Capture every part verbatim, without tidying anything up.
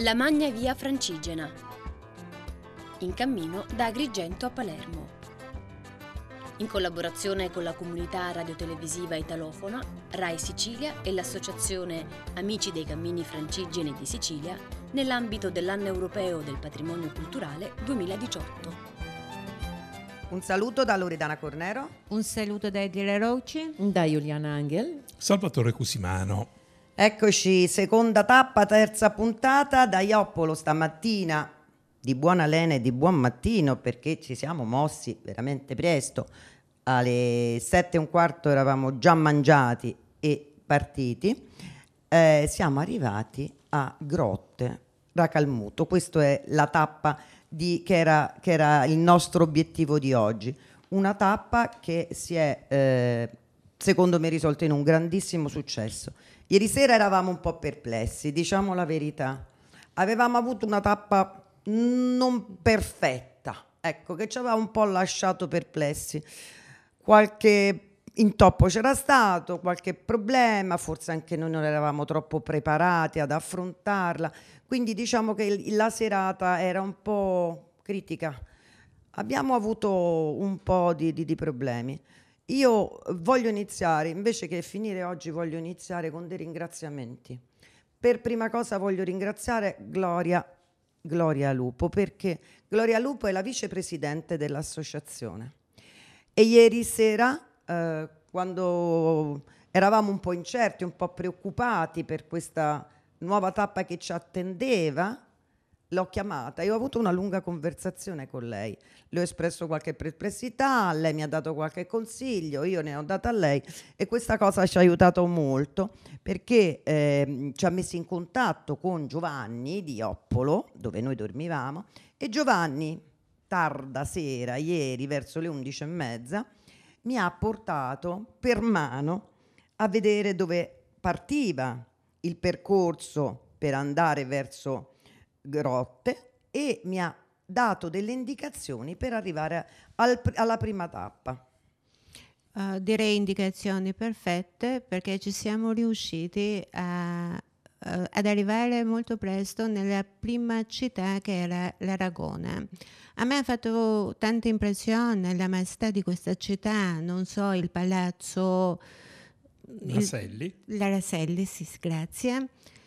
La Magna Via Francigena, in cammino da Agrigento a Palermo. In collaborazione con la comunità radiotelevisiva italofona, Rai Sicilia e l'associazione Amici dei Cammini Francigeni di Sicilia, nell'ambito dell'Anno Europeo del Patrimonio Culturale duemiladiciotto. Un saluto da Loredana Cornero. Un saluto da Edile Rocci. Da Giuliana Angel. Salvatore Cusimano. Eccoci, seconda tappa, terza puntata da Ioppolo stamattina. Di buona lena e di buon mattino, perché ci siamo mossi veramente presto. Alle sette e un quarto eravamo già mangiati e partiti. Eh, siamo arrivati a Grotte Racalmuto. Questa è la tappa di, che, era, che era il nostro obiettivo di oggi. Una tappa che si è, eh, secondo me, risolta in un grandissimo successo. Ieri sera eravamo un po' perplessi, diciamo la verità. Avevamo avuto una tappa non perfetta, ecco, che ci aveva un po' lasciato perplessi. Qualche intoppo c'era stato, qualche problema, forse anche noi non eravamo troppo preparati ad affrontarla, quindi diciamo che la serata era un po' critica. Abbiamo avuto un po' di, di, di problemi. Io voglio iniziare, invece che finire oggi, voglio iniziare con dei ringraziamenti. Per prima cosa voglio ringraziare Gloria Gloria Lupo, perché Gloria Lupo è la vicepresidente dell'associazione e ieri sera, eh, quando eravamo un po' incerti, un po' preoccupati per questa nuova tappa che ci attendeva, l'ho chiamata e ho avuto una lunga conversazione con lei. Le ho espresso qualche perplessità, lei mi ha dato qualche consiglio, io ne ho dato a lei e questa cosa ci ha aiutato molto, perché eh, ci ha messi in contatto con Giovanni di Ioppolo, dove noi dormivamo, e Giovanni, tarda sera, ieri, verso le undici e mezza, mi ha portato per mano a vedere dove partiva il percorso per andare verso Grotte e mi ha dato delle indicazioni per arrivare al, alla prima tappa. Uh, direi indicazioni perfette, perché ci siamo riusciti a, uh, ad arrivare molto presto nella prima città, che era l'Aragona. A me ha fatto tanta impressione la maestà di questa città, non so, il palazzo Raselli. Il, la Raselli, sì, grazie.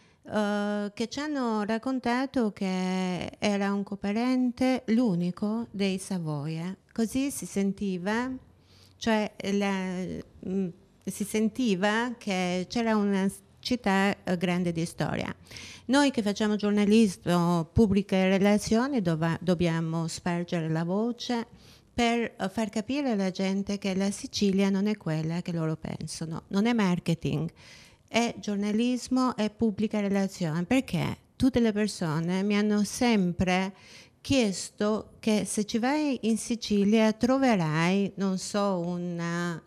Uh, che ci hanno raccontato che era un coparente, l'unico dei Savoia. Così si sentiva, cioè la, mh, si sentiva che c'era una città uh, grande di storia. Noi che facciamo giornalismo, pubbliche relazioni, dov- dobbiamo spargere la voce per uh, far capire alla gente che la Sicilia non è quella che loro pensano, non è marketing. È giornalismo e pubblica relazione, perché tutte le persone mi hanno sempre chiesto che se ci vai in Sicilia troverai, non so, una,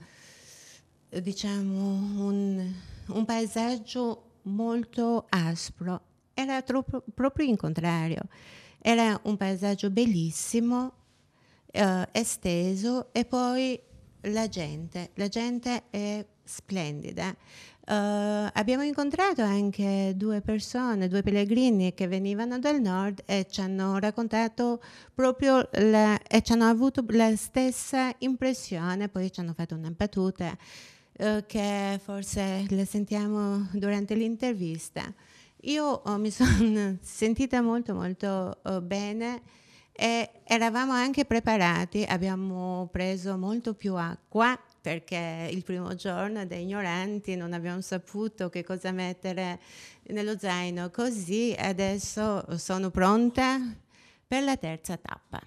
diciamo, un, un paesaggio molto aspro. Era troppo, proprio il contrario. Era un paesaggio bellissimo, eh, esteso, e poi la gente, la gente è splendida. Uh, abbiamo incontrato anche due persone, due pellegrini che venivano dal nord e ci hanno raccontato proprio la, e ci hanno avuto la stessa impressione. Poi ci hanno fatto una battuta uh, che forse la sentiamo durante l'intervista. Io uh, mi sono sentita molto molto uh, bene e eravamo anche preparati, abbiamo preso molto più acqua, perché il primo giorno da ignoranti non abbiamo saputo che cosa mettere nello zaino. Così adesso sono pronta per la terza tappa.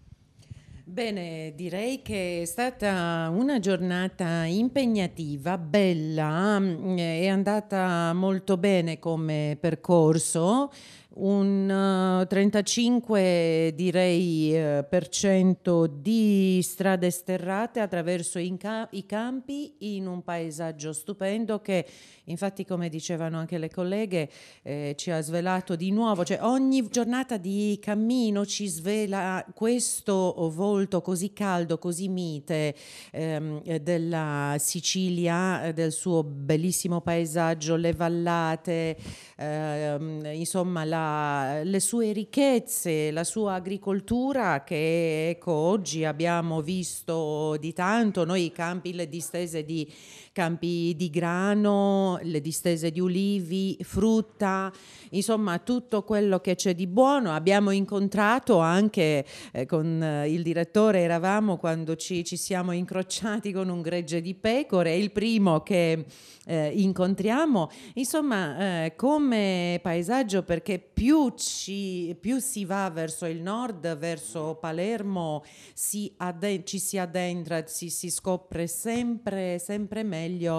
Bene, direi che è stata una giornata impegnativa, bella, è andata molto bene come percorso. Un uh, trentacinque direi uh, per cento di strade sterrate attraverso in ca- i campi in un paesaggio stupendo che infatti, come dicevano anche le colleghe, eh, ci ha svelato di nuovo, cioè ogni giornata di cammino ci svela questo volto così caldo, così mite ehm, della Sicilia, del suo bellissimo paesaggio, le vallate, ehm, insomma la sua, le sue ricchezze, la sua agricoltura che ecco, oggi abbiamo visto di tanto, noi i campi, le distese di campi di grano, le distese di ulivi, frutta, insomma tutto quello che c'è di buono. Abbiamo incontrato anche eh, con eh, il direttore, eravamo quando ci, ci siamo incrociati con un gregge di pecore, il primo che eh, incontriamo, insomma eh, come paesaggio, perché più, ci, più si va verso il nord, verso Palermo, si adden- ci si addentra, si, si scopre sempre, sempre meglio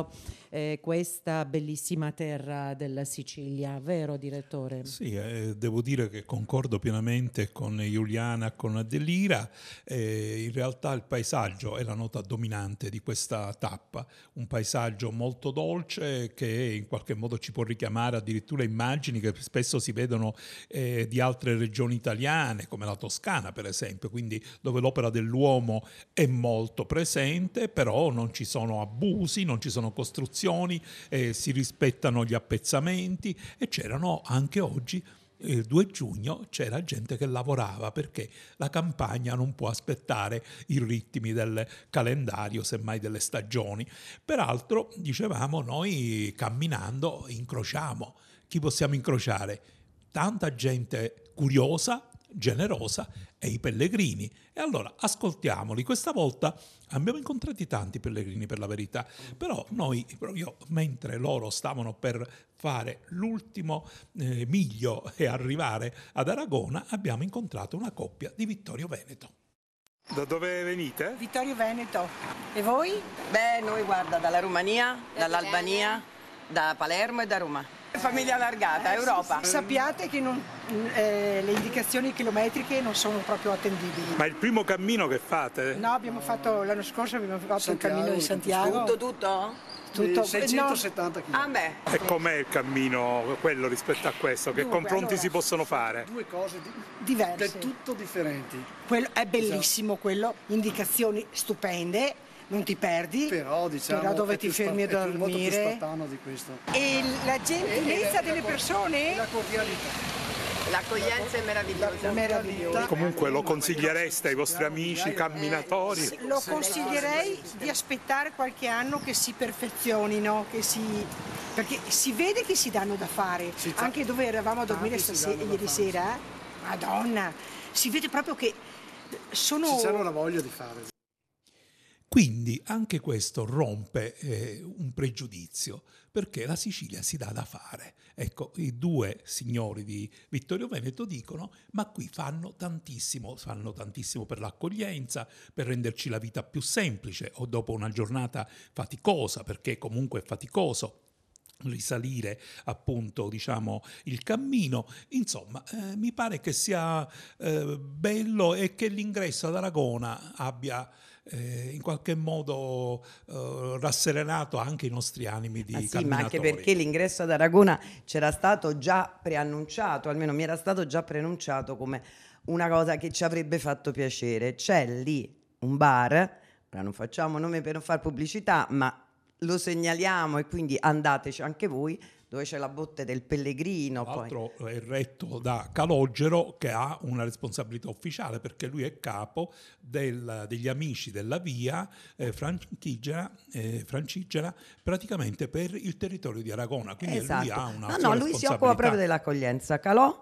eh, questa bellissima terra della Sicilia, vero direttore? Sì, eh, devo dire che concordo pienamente con Giuliana, con Adelira. Eh, in realtà il paesaggio è la nota dominante di questa tappa, un paesaggio molto dolce che in qualche modo ci può richiamare addirittura immagini che spesso si vedono eh, di altre regioni italiane, come la Toscana per esempio, quindi dove l'opera dell'uomo è molto presente, però non ci sono abusi, non ci sono costruzioni, eh, si rispettano gli appezzamenti, e c'erano anche oggi, il due giugno, c'era gente che lavorava, perché la campagna non può aspettare i ritmi del calendario, semmai delle stagioni. Peraltro, dicevamo, noi camminando incrociamo. Chi possiamo incrociare? Tanta gente curiosa, generosa, e i pellegrini. E allora ascoltiamoli. Questa volta abbiamo incontrati tanti pellegrini, per la verità, però noi proprio mentre loro stavano per fare l'ultimo eh, miglio e arrivare ad Aragona, abbiamo incontrato una coppia di Vittorio Veneto. Da dove venite? Vittorio Veneto. E voi? Beh, noi guarda, dalla Romania, dall'Albania, da Palermo e da Roma. Famiglia allargata, Eh, Europa. sì, sì. Sappiate che non, eh, le indicazioni chilometriche non sono proprio attendibili. Ma è il primo cammino che fate? No, abbiamo fatto l'anno scorso abbiamo fatto Santiago, il cammino di Santiago. Tutto, tutto? Tutto. seicentosettanta No, Ah beh. E com'è il cammino, quello rispetto a questo? Che Dunque, confronti allora, si possono fare? Due cose di- diverse. del tutto differenti. Quello è bellissimo, quello. Indicazioni stupende, non ti perdi. Però diciamo Però dove è ti più fermi a spa- è più- molto più dormire. spartano di questo. E la gentilezza E- e- delle e la- persone? e la cordialità. L'accoglienza è meravigliosa. Meravigliosa. Comunque lo consigliereste ai vostri amici camminatori? Lo consiglierei di aspettare qualche anno che si perfezionino, che si... perché si vede che si danno da fare. Sì, ta- Anche dove eravamo a dormire tanti si stasera, danno da ieri fare, sera, Madonna, si vede proprio che sono... Ci c'hanno la voglia di fare. Quindi anche questo rompe eh, un pregiudizio, perché la Sicilia si dà da fare. Ecco, i due signori di Vittorio Veneto dicono: ma qui fanno tantissimo, fanno tantissimo per l'accoglienza, per renderci la vita più semplice, o dopo una giornata faticosa, perché comunque è faticoso risalire appunto diciamo il cammino. Insomma, eh, mi pare che sia eh, bello, e che l'ingresso ad Aragona abbia eh, in qualche modo eh, rasserenato anche i nostri animi di Ah sì, ma camminatori. anche perché l'ingresso ad Aragona c'era stato già preannunciato, almeno mi era stato già preannunciato come una cosa che ci avrebbe fatto piacere. C'è lì un bar, ora non facciamo nome per non fare pubblicità, ma lo segnaliamo, e quindi andateci anche voi, dove c'è la botte del Pellegrino. Tra Poi. l'altro è retto da Calogero, che ha una responsabilità ufficiale, perché lui è capo del- degli amici della via eh, Francigena, eh, Francigena, praticamente per il territorio di Aragona, quindi lui Esatto. ha una No, sua no, lui si occupa proprio responsabilità. dell'accoglienza. Calò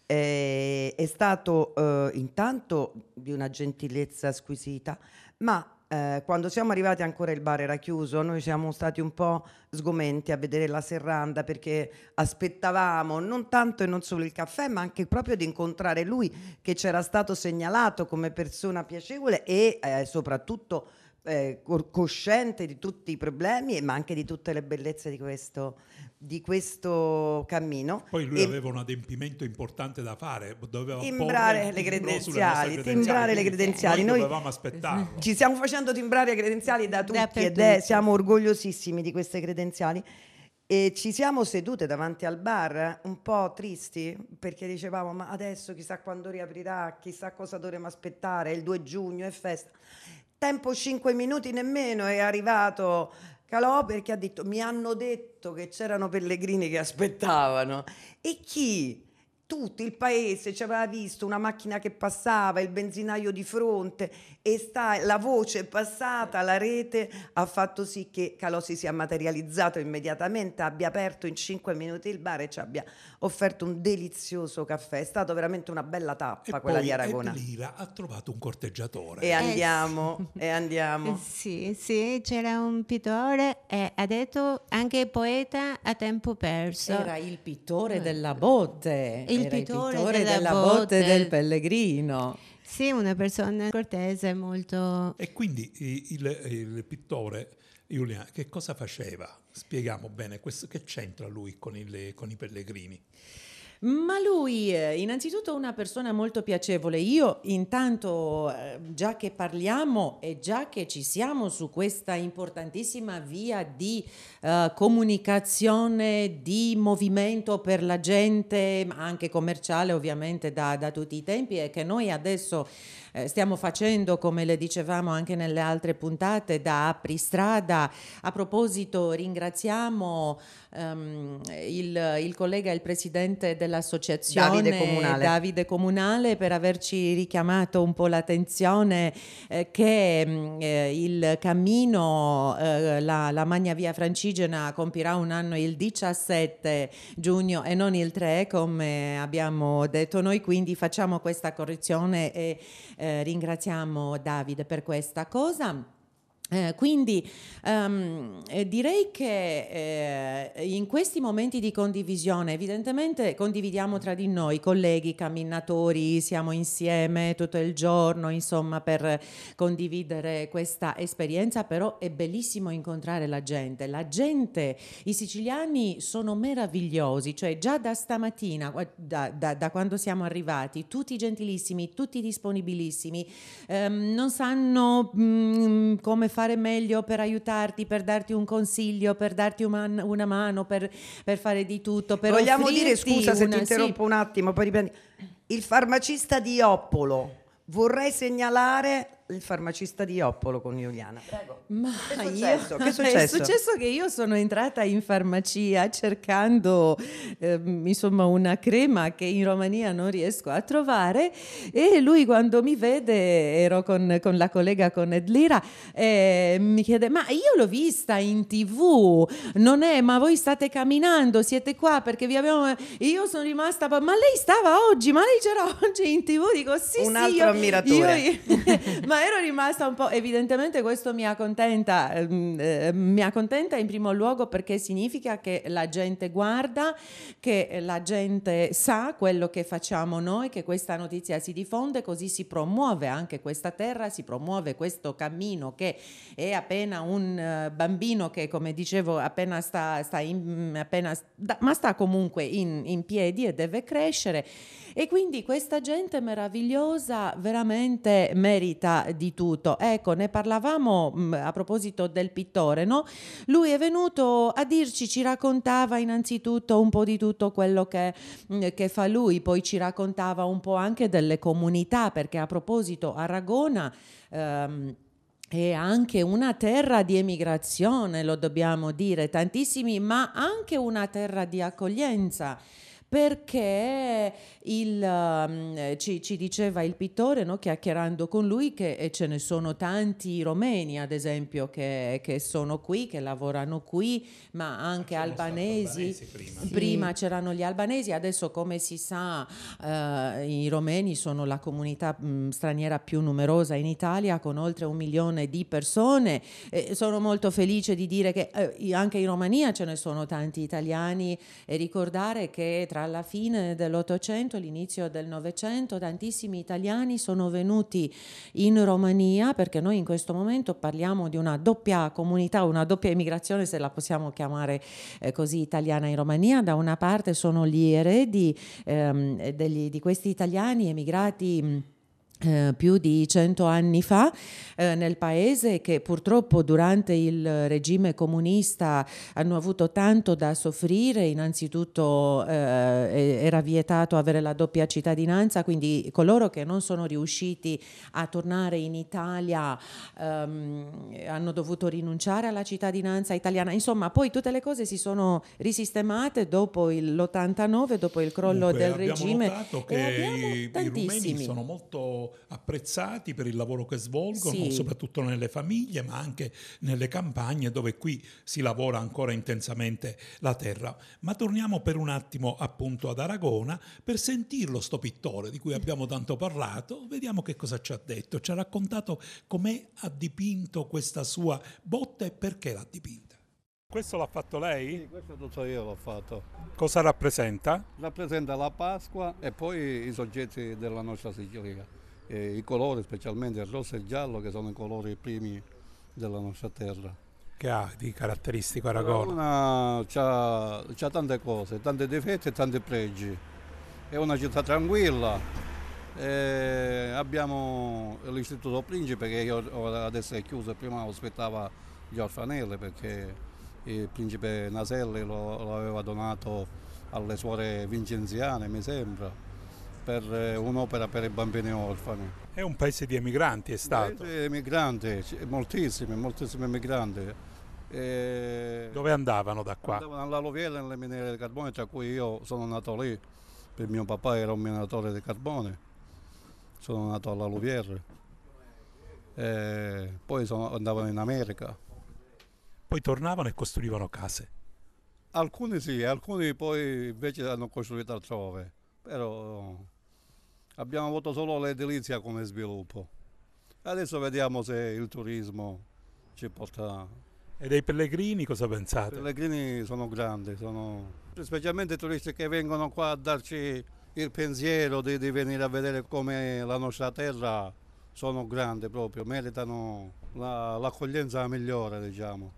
eh, è stato eh, intanto di una gentilezza squisita, ma eh, quando siamo arrivati ancora il bar era chiuso, noi siamo stati un po' sgomenti a vedere la serranda, perché aspettavamo non tanto e non solo il caffè, ma anche proprio di incontrare lui, che c'era stato segnalato come persona piacevole e eh, soprattutto eh, cor- cosciente di tutti i problemi, ma anche di tutte le bellezze di questo, di questo cammino. Poi lui E aveva un adempimento importante da fare, doveva timbrare porre il le timbro sulle credenziali, nostre timbrare le quindi credenziali. Noi Noi dovevamo aspettare. ci stiamo facendo timbrare le credenziali da tutti ed è, Dappertutto. siamo orgogliosissimi di queste credenziali. E ci siamo sedute davanti al bar un po' tristi, perché dicevamo: ma adesso chissà quando riaprirà, chissà cosa dovremo aspettare, è il due giugno, è festa. Tempo cinque minuti nemmeno è arrivato Calò, perché ha detto: mi hanno detto che c'erano pellegrini che aspettavano. E chi? tutto il paese ci aveva visto una macchina che passava, il benzinaio di fronte, e sta, la voce è passata, la rete ha fatto sì che Calò si sia materializzato immediatamente, abbia aperto in cinque minuti il bar e ci abbia offerto un delizioso caffè. È stata veramente una bella tappa E quella poi di Aragona. Edlira ha trovato un corteggiatore. E andiamo, e andiamo. Sì, sì, c'era un pittore e ha detto anche poeta a tempo perso. Era il pittore della botte, Il era pittore il pittore della della, botte. botte del Pellegrino. Sì, una persona cortese, molto... E quindi il, il pittore, Giuliana, che cosa faceva? Spieghiamo bene, questo, che c'entra lui con, il, con i pellegrini? Ma lui, eh, innanzitutto una persona molto piacevole. Io intanto, eh, già che parliamo e già che ci siamo su questa importantissima via di eh, comunicazione, di movimento per la gente, ma anche commerciale ovviamente da, da tutti i tempi, e che noi adesso eh, stiamo facendo, come le dicevamo anche nelle altre puntate, da apristrada. A proposito, ringraziamo um, il, il collega, il presidente dell'associazione Davide Comunale. Davide Comunale, per averci richiamato un po' l'attenzione eh, che mh, eh, il cammino, eh, la, la Magna Via Francigena compirà un anno il diciassette giugno e non il tre, come abbiamo detto noi, quindi facciamo questa correzione e eh, ringraziamo Davide per questa cosa. Eh, quindi um, eh, direi che eh, in questi momenti di condivisione evidentemente condividiamo tra di noi, colleghi, camminatori, siamo insieme tutto il giorno, insomma, per condividere questa esperienza, però è bellissimo incontrare la gente. La gente, i siciliani sono meravigliosi, cioè già da stamattina, da, da, da quando siamo arrivati, tutti gentilissimi, tutti disponibilissimi, ehm, non sanno mh, come fare fare meglio per aiutarti, per darti un consiglio, per darti una, una mano, per, per fare di tutto. Per Vogliamo dire, scusa se una, ti interrompo sì. un attimo, poi riprendi. Il farmacista di Oppolo. Vorrei segnalare il farmacista di Oppolo con Giuliana. Prego. Ma che è successo? io, Che è successo? È successo che io sono entrata in farmacia cercando eh, insomma una crema che in Romania non riesco a trovare, e lui, quando mi vede, ero con, con la collega, con Edlira, eh, mi chiede: ma io l'ho vista in tv, non è, ma voi state camminando, siete qua perché vi abbiamo... Io sono rimasta: ma lei stava oggi, ma lei c'era oggi in tv? Dico sì, un sì, altro io, ammiratore. io, ma ero rimasta un po', evidentemente questo mi accontenta, eh, mi accontenta in primo luogo perché significa che la gente guarda, che la gente sa quello che facciamo noi, che questa notizia si diffonde, così si promuove anche questa terra, si promuove questo cammino che è appena un uh, bambino che, come dicevo, appena sta, sta in, appena, da, ma sta comunque in, in piedi e deve crescere. E quindi questa gente meravigliosa veramente merita di tutto. Ecco, ne parlavamo mh, a proposito del pittore, no? Lui è venuto a dirci, ci raccontava innanzitutto un po' di tutto quello che, mh, che fa lui, poi ci raccontava un po' anche delle comunità, perché a proposito Aragona... Ehm, è anche una terra di emigrazione, lo dobbiamo dire, tantissimi, ma anche una terra di accoglienza. Perché il, um, ci, ci diceva il pittore, no, chiacchierando con lui, che eh, ce ne sono tanti romeni, ad esempio, che, che sono qui, che lavorano qui, ma anche Ma albanesi. albanesi prima. Sì. Prima c'erano gli albanesi, adesso, come si sa, eh, i romeni sono la comunità mh, straniera più numerosa in Italia, con oltre un milione di persone. Eh, sono molto felice di dire che eh, anche in Romania ce ne sono tanti italiani, e ricordare che tra la fine dell'Ottocento e l'inizio del Novecento tantissimi italiani sono venuti in Romania, perché noi in questo momento parliamo di una doppia comunità, una doppia immigrazione, se la possiamo chiamare eh, così, italiana in Romania. Da una parte sono gli eredi ehm, degli, di questi italiani emigrati mh, Eh, più di cento anni fa eh, nel paese, che purtroppo durante il regime comunista hanno avuto tanto da soffrire. Innanzitutto eh, era vietato avere la doppia cittadinanza, quindi coloro che non sono riusciti a tornare in Italia ehm, hanno dovuto rinunciare alla cittadinanza italiana. Insomma, poi tutte le cose si sono risistemate dopo il, l'ottantanove, dopo il crollo Comunque, del abbiamo regime. notato che e abbiamo i, i rumeni tantissimi. sono molto apprezzati per il lavoro che svolgono, Sì. soprattutto nelle famiglie, ma anche nelle campagne, dove qui si lavora ancora intensamente la terra. Ma torniamo per un attimo appunto ad Aragona per sentirlo, sto pittore di cui abbiamo tanto parlato. Vediamo che cosa ci ha detto. Ci ha raccontato come ha dipinto questa sua botta e perché l'ha dipinta. Questo l'ha fatto lei? Sì, questo tutto io l'ho fatto. Cosa rappresenta? Rappresenta la Pasqua e poi i soggetti della nostra Sicilia. E i colori, specialmente il rosso e il giallo, che sono i colori primi della nostra terra. Che ha di caratteristico Aragona? Una c'ha, c'ha tante cose, tanti difetti e tanti pregi. È una città tranquilla. E abbiamo l'Istituto Principe, che io, adesso è chiuso, prima ospitava gli orfanelli, perché il principe Naselli lo, lo aveva donato alle suore vincenziane, mi sembra, per un'opera per i bambini orfani. È un paese di emigranti, è stato? Paese emigranti, moltissimi, moltissimi emigranti. E dove andavano da qua? Andavano alla Loviera, nelle miniere di carbone, tra cui io sono nato lì, perché mio papà era un minatore di carbone. Sono nato alla Loviera. E poi sono, andavano in America. Poi tornavano e costruivano case? Alcuni sì, alcuni poi invece hanno costruito altrove, però abbiamo avuto solo l'edilizia come sviluppo. Adesso vediamo se il turismo ci porta. E dei pellegrini cosa I pensate? pellegrini sono grandi, sono specialmente i turisti che vengono qua a darci il pensiero di, di venire a vedere come la nostra terra, sono grandi proprio, meritano la, l'accoglienza migliore, diciamo.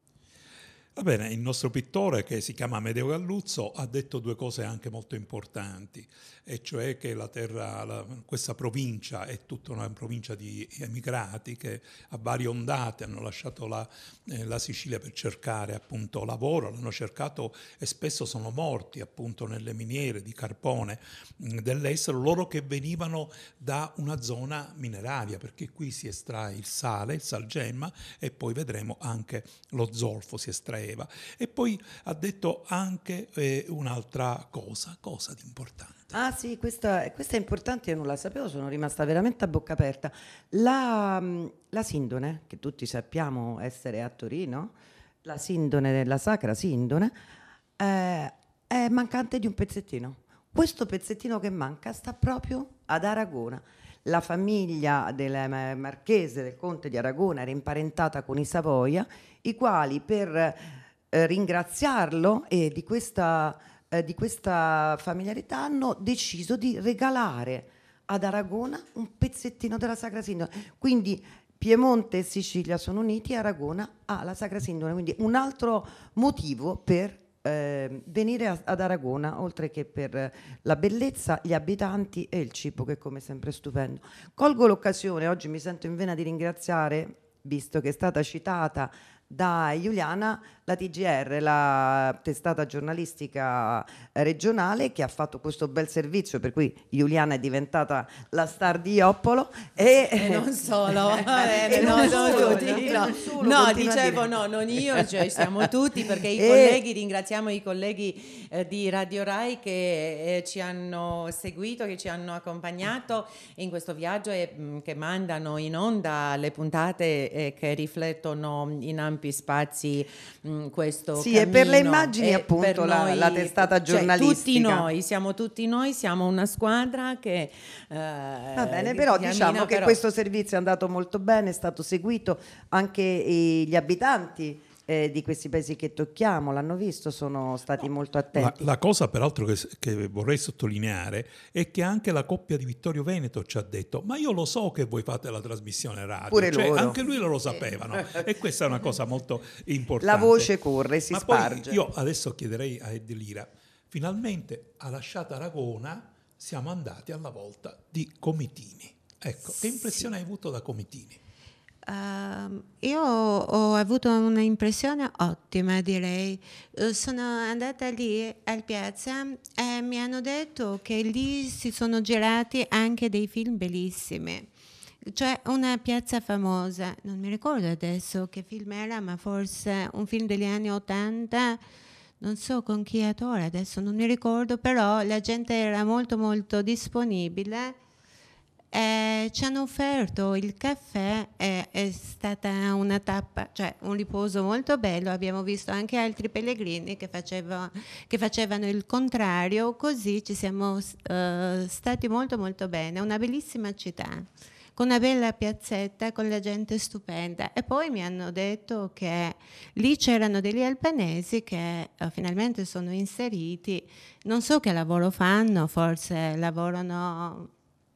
Va bene, il nostro pittore, che si chiama Amedeo Galluzzo, ha detto due cose anche molto importanti, e cioè che la terra, la, questa provincia è tutta una provincia di emigrati che a varie ondate hanno lasciato la, eh, la Sicilia per cercare appunto lavoro, l'hanno cercato e spesso sono morti appunto nelle miniere di carbone mh, dell'estero, loro che venivano da una zona mineraria, perché qui si estrae il sale, il salgemma, e poi vedremo anche lo zolfo si estraeva. E poi ha detto anche eh, un'altra cosa, cosa di importante. Ah sì, questa, questa è importante, io non la sapevo, sono rimasta veramente a bocca aperta. La, la Sindone, che tutti sappiamo essere a Torino, la Sindone, la Sacra Sindone, eh, è mancante di un pezzettino. Questo pezzettino che manca sta proprio ad Aragona. La famiglia del marchese, del conte di Aragona, era imparentata con i Savoia, i quali per eh, ringraziarlo e di questa, eh, di questa familiarità hanno deciso di regalare ad Aragona un pezzettino della Sacra Sindone. Quindi Piemonte e Sicilia sono uniti e Aragona ha la Sacra Sindone, quindi un altro motivo per eh, venire a, ad Aragona, oltre che per la bellezza, gli abitanti e il cibo, che è come sempre stupendo. Colgo l'occasione, oggi mi sento in vena di ringraziare, visto che è stata citata da Giuliana, la T G R, la testata giornalistica regionale, che ha fatto questo bel servizio, per cui Giuliana è diventata la star di Ioppolo e, e non solo, eh, eh, non no, solo, tutti, e no, non solo, no, continua a dicevo dire. no, non io, cioè siamo tutti, perché i E- colleghi, ringraziamo i colleghi eh, di Radio Rai che eh, ci hanno seguito, che ci hanno accompagnato in questo viaggio e mh, che mandano in onda le puntate eh, che riflettono in ampi spazi mh, questo Sì, cammino. e per le immagini, E appunto, per la- noi- la testata cioè, tutti giornalistica. noi, siamo tutti noi, siamo una squadra che Va bene, però diciamo che questo servizio è andato molto bene, è stato seguito, anche i- gli abitanti eh, di questi paesi che tocchiamo l'hanno visto, sono stati molto La, attenti. la cosa peraltro che, che vorrei sottolineare è che anche la coppia di Vittorio Veneto ci ha detto: ma io lo so che voi fate la trasmissione radio. Pure Cioè, loro. anche lui lo sapevano, e questa è una cosa molto importante. La voce corre, si Ma sparge. poi io adesso chiederei a Ed Lira: finalmente ha lasciato Aragona, siamo andati alla volta di Comitini. Ecco, che impressione sì. hai avuto da Comitini? Uh, io ho avuto un'impressione ottima, direi. Uh, sono andata lì al piazza e mi hanno detto che lì si sono girati anche dei film bellissimi. Cioè una piazza famosa, non mi ricordo adesso che film era, ma forse un film degli anni ottanta, non so con chi attore, adesso non mi ricordo, però la gente era molto molto disponibile. Eh, ci hanno offerto il caffè, eh, è stata una tappa, cioè un riposo molto bello. Abbiamo visto anche altri pellegrini che, faceva, che facevano il contrario, così ci siamo uh, stati molto molto bene. Una bellissima città, con una bella piazzetta, con la gente stupenda. E poi mi hanno detto che lì c'erano degli albanesi che uh, finalmente sono inseriti, non so che lavoro fanno, forse lavorano,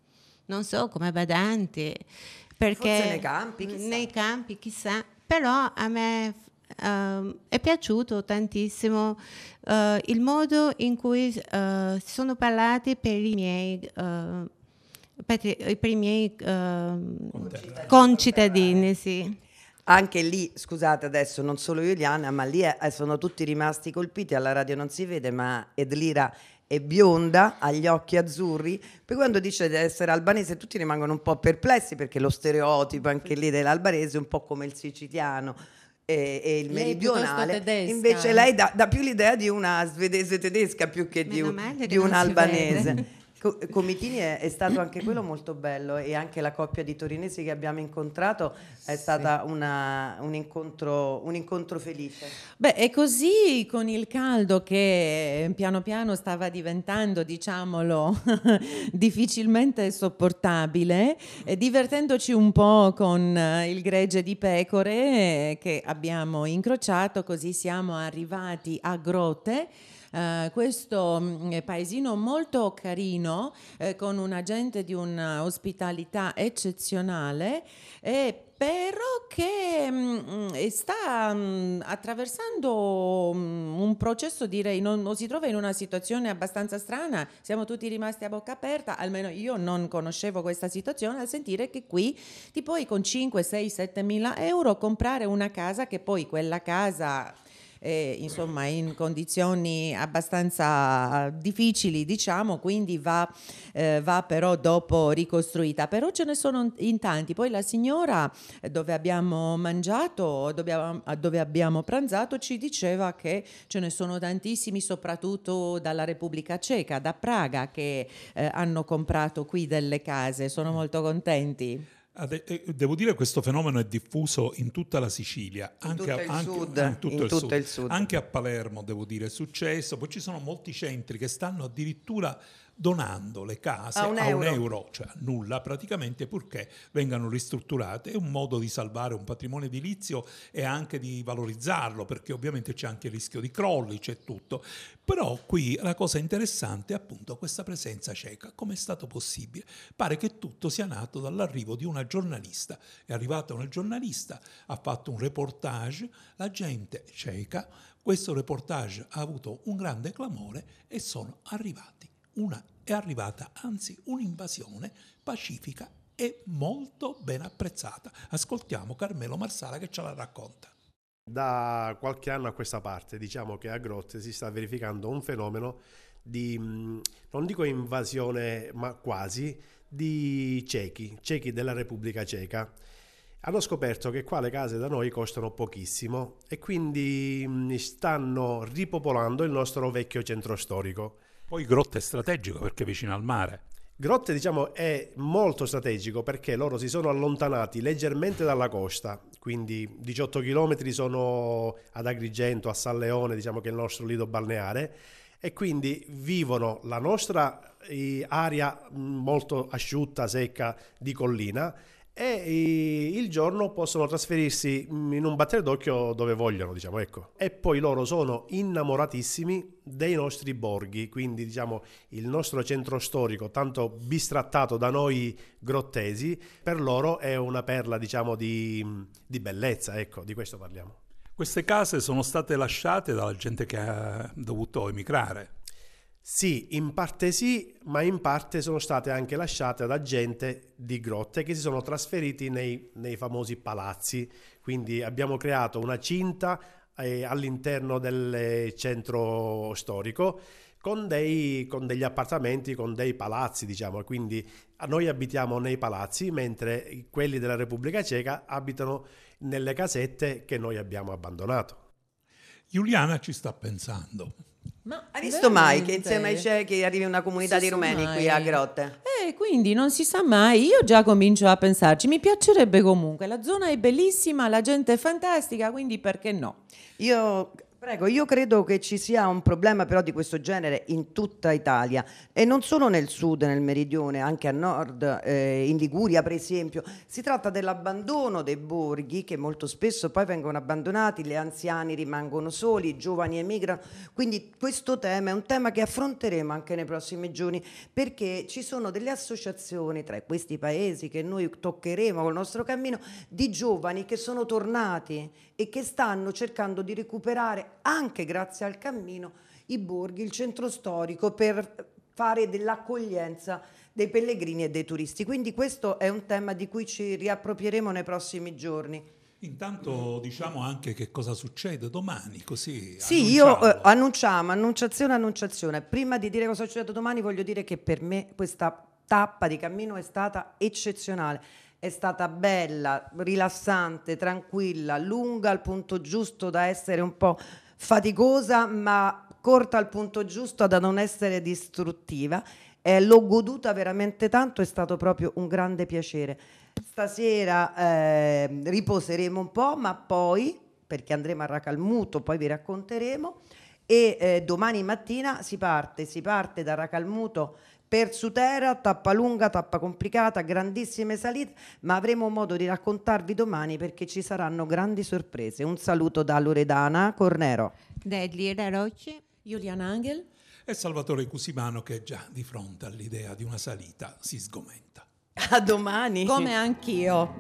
non so, come badanti, perché forse nei campi, chissà. Nei campi, chissà. Però a me uh, è piaciuto tantissimo uh, il modo in cui uh, sono parlati per i miei, uh, per, per i miei uh, concittadini, concittadini sì. Anche lì, scusate adesso, non solo Juliana, ma lì è, sono tutti rimasti colpiti, alla radio non si vede, ma Edlira è bionda, ha gli occhi azzurri, poi quando dice di essere albanese tutti rimangono un po' perplessi perché lo stereotipo anche lì dell'albanese è un po' come il siciliano e, e il lei meridionale, tedesca, invece eh? lei dà, dà più l'idea di una svedese tedesca più che di, un, di un albanese. Comitini è, è stato anche quello molto bello e anche la coppia di torinesi che abbiamo incontrato è sì. stata una, un, incontro, un incontro felice. Beh, è così con il caldo che piano piano stava diventando, diciamolo, difficilmente sopportabile, e divertendoci un po' con il gregge di pecore che abbiamo incrociato, così siamo arrivati a Grotte. Uh, questo mh, paesino molto carino, eh, con una gente di un'ospitalità eccezionale, eh, però che mh, sta mh, attraversando mh, un processo, direi, non, non si trova in una situazione abbastanza strana. Siamo tutti rimasti a bocca aperta, almeno io non conoscevo questa situazione, al sentire che qui ti puoi con cinque, sei, sette mila euro comprare una casa, che poi quella casa Eh, insomma in condizioni abbastanza difficili, diciamo, quindi va, eh, va però dopo ricostruita, però ce ne sono in tanti. Poi la signora dove abbiamo mangiato, dove, dove abbiamo pranzato, ci diceva che ce ne sono tantissimi, soprattutto dalla Repubblica Ceca, da Praga, che eh, hanno comprato qui delle case, sono molto contenti. Devo dire che questo fenomeno è diffuso in tutta la Sicilia, in anche, tutto il anche, sud, in tutto, in il, tutto sud. il sud. Anche a Palermo, devo dire, è successo. Poi ci sono molti centri che stanno addirittura donando le case a un a euro, un euro, cioè a nulla praticamente, purché vengano ristrutturate. È un modo di salvare un patrimonio edilizio e anche di valorizzarlo, perché ovviamente c'è anche il rischio di crolli, c'è tutto. Però qui la cosa interessante è appunto questa presenza ceca. Come è stato possibile? Pare che tutto sia nato dall'arrivo di una giornalista. È arrivata una giornalista, ha fatto un reportage, la gente ceca, questo reportage ha avuto un grande clamore e sono arrivati. Una, è arrivata anzi un'invasione pacifica e molto ben apprezzata. Ascoltiamo Carmelo Marsala che ce la racconta. Da qualche anno a questa parte diciamo che a Grotte si sta verificando un fenomeno di, non dico invasione, ma quasi, di cechi, cechi della Repubblica Ceca. Hanno scoperto che qua le case da noi costano pochissimo e quindi stanno ripopolando il nostro vecchio centro storico. Poi Grotte è strategico perché è vicino al mare. Grotte, diciamo, è molto strategico perché loro si sono allontanati leggermente dalla costa, quindi diciotto chilometri sono ad Agrigento, a San Leone, diciamo che è il nostro lido balneare, e quindi vivono la nostra eh, area molto asciutta, secca di collina, e il giorno possono trasferirsi in un battere d'occhio dove vogliono, diciamo, ecco. E poi loro sono innamoratissimi dei nostri borghi, quindi diciamo il nostro centro storico, tanto bistrattato da noi grottesi, per loro è una perla, diciamo, di, di bellezza, ecco, di questo parliamo. Queste case sono state lasciate dalla gente che ha dovuto emigrare. Sì, in parte sì, ma in parte sono state anche lasciate da gente di Grotte che si sono trasferiti nei, nei famosi palazzi. Quindi abbiamo creato una cinta eh, all'interno del centro storico con, dei, con degli appartamenti, con dei palazzi, diciamo. Quindi noi abitiamo nei palazzi, mentre quelli della Repubblica Ceca abitano nelle casette che noi abbiamo abbandonato. Giuliana ci sta pensando. Ma hai visto mai che veramente? insieme ai cechi arrivi una comunità Si di sa rumeni mai. qui a Grotte? Eh, quindi non si sa mai, io già comincio a pensarci, mi piacerebbe comunque, la zona è bellissima, la gente è fantastica, quindi perché no? Io, prego, io credo che ci sia un problema però di questo genere in tutta Italia e non solo nel sud, nel meridione, anche a nord, eh, in Liguria per esempio. Si tratta dell'abbandono dei borghi che molto spesso poi vengono abbandonati, gli anziani rimangono soli, i giovani emigrano. Quindi questo tema è un tema che affronteremo anche nei prossimi giorni, perché ci sono delle associazioni tra questi paesi che noi toccheremo col nostro cammino di giovani che sono tornati e che stanno cercando di recuperare anche grazie al cammino i borghi, il centro storico, per fare dell'accoglienza dei pellegrini e dei turisti. Quindi questo è un tema di cui ci riapproprieremo nei prossimi giorni. Intanto diciamo anche che cosa succede domani, così Sì, io annunciamo. eh, annunciamo, annunciazione, annunciazione. Prima di dire cosa succede domani voglio dire che per me questa tappa di cammino è stata eccezionale. È stata bella, rilassante, tranquilla, lunga al punto giusto da essere un po' faticosa, ma corta al punto giusto da non essere distruttiva. Eh, l'ho goduta veramente tanto, è stato proprio un grande piacere. Stasera eh, riposeremo un po', ma poi, perché andremo a Racalmuto, poi vi racconteremo, e eh, domani mattina si parte, si parte da Racalmuto per Sutera, tappa lunga, tappa complicata, grandissime salite, ma avremo modo di raccontarvi domani perché ci saranno grandi sorprese. Un saluto da Loredana Cornero. Da Elvira Rocci. Giuliana Angel? E Salvatore Cusimano che già di fronte all'idea di una salita si sgomenta. A domani. Come anch'io.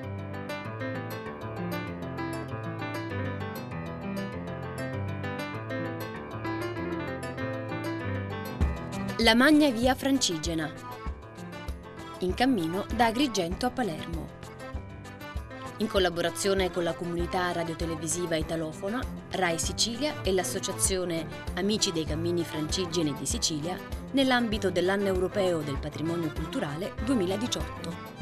La Magna Via Francigena. In cammino da Agrigento a Palermo. In collaborazione con la comunità radiotelevisiva italofona, Rai Sicilia e l'associazione Amici dei Cammini Francigeni di Sicilia, nell'ambito dell'Anno Europeo del Patrimonio Culturale duemiladiciotto.